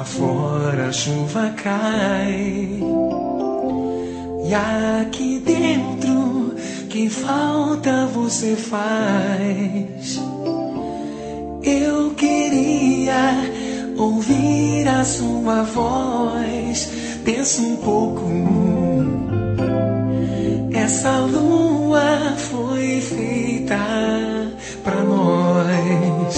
Lá fora a chuva cai, e aqui dentro que falta você faz. Eu queria ouvir a sua voz. Pensa um pouco, essa lua foi feita pra nós.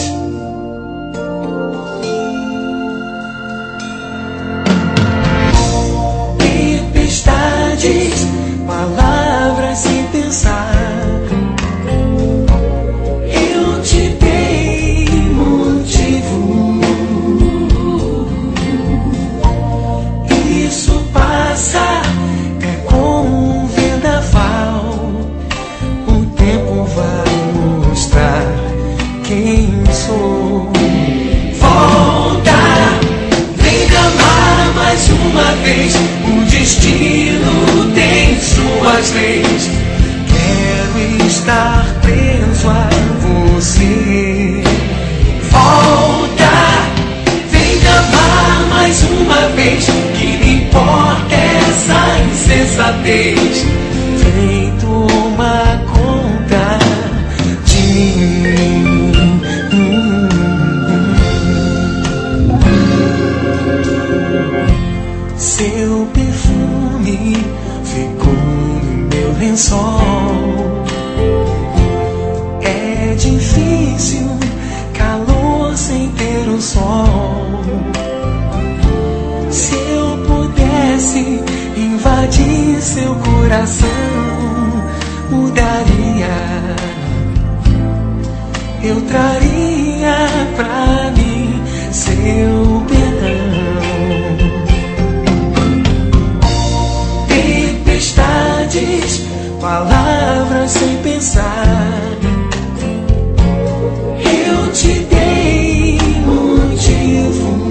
Tempestades, palavras sem pensar. Eu te dei motivo. Isso passa, é como um vendaval. O tempo vai mostrar quem sou. Volta, vem me amar mais uma vez. O destino tem suas leis. Quero estar preso a você. Volta, vem me amar mais uma vez. Que me importa essa insensatez. Vem tomar conta de mim. Seu perfume ficou no meu lençol. É difícil calor sem ter o sol. Se eu pudesse invadir seu coração, mudaria. Eu traria pra mim seu perdão. Tempestades, palavras sem pensar. Eu te dei motivo.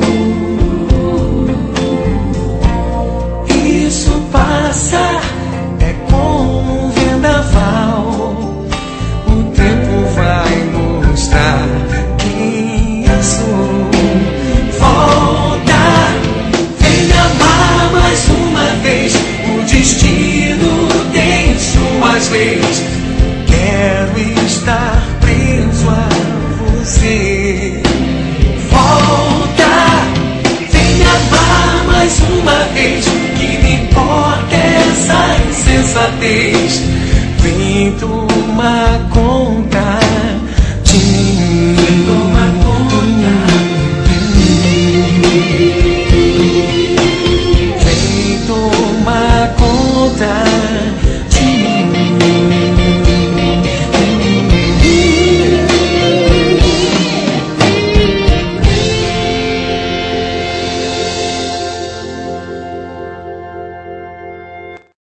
Isso passa, é como um vendaval. O tempo vai mostrar quem eu sou. Volta, vem me amar mais uma vez. O destino tem suas leis. Quero estar preso a você. Volta, vem me amar mais uma vez. Que me importa essa insensatez. Vem tomar conta